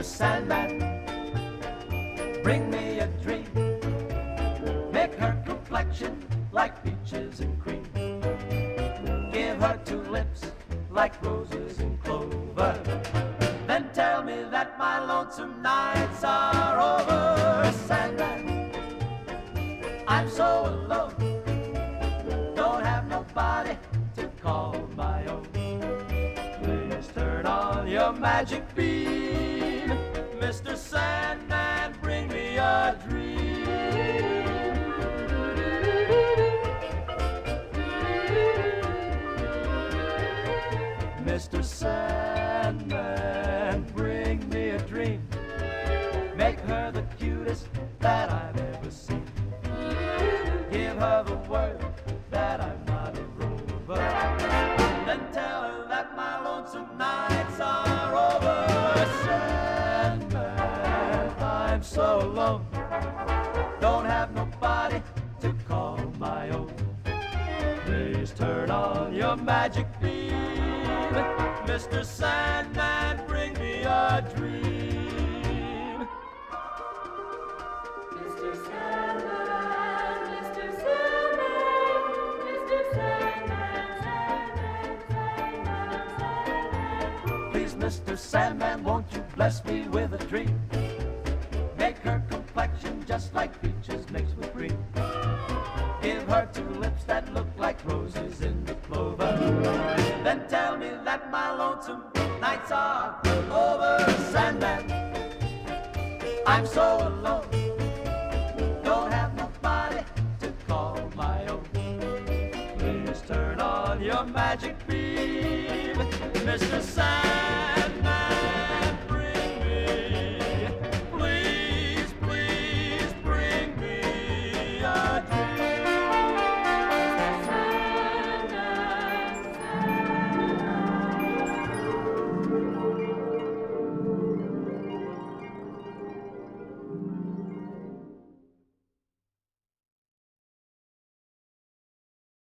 Sandman, bring me a dream. Make her complexion like peaches and cream. Give her two lips like roses and clover. Then tell me that my lonesome nights are over. Sandman, I'm so alone, don't have nobody to call my own. Please turn on your magic beam, Mr. Sandman, bring me a dream. Mr. Sandman, bring me a dream. Make her the cutest that I've ever seen. Give her the word that I'm not a rover. Then tell her that my lonesome nights are over. Sandman, I'm so alone, don't have nobody to call my own. Please turn on your magic beam, Mr. Sandman, bring me a dream. Mr. Sandman, Mr. Sandman, Mr. Sandman, Sandman, Sandman. Please, Mr. Sandman, won't you bless me with a dream? Make her complexion just like peaches mixed with cream. Give her two lips that look like roses in the clover. Then tell me that my lonesome nights are over. Sandman, I'm so alone, don't have nobody to call my own. Please turn on your magic beam, Mr. Sandman.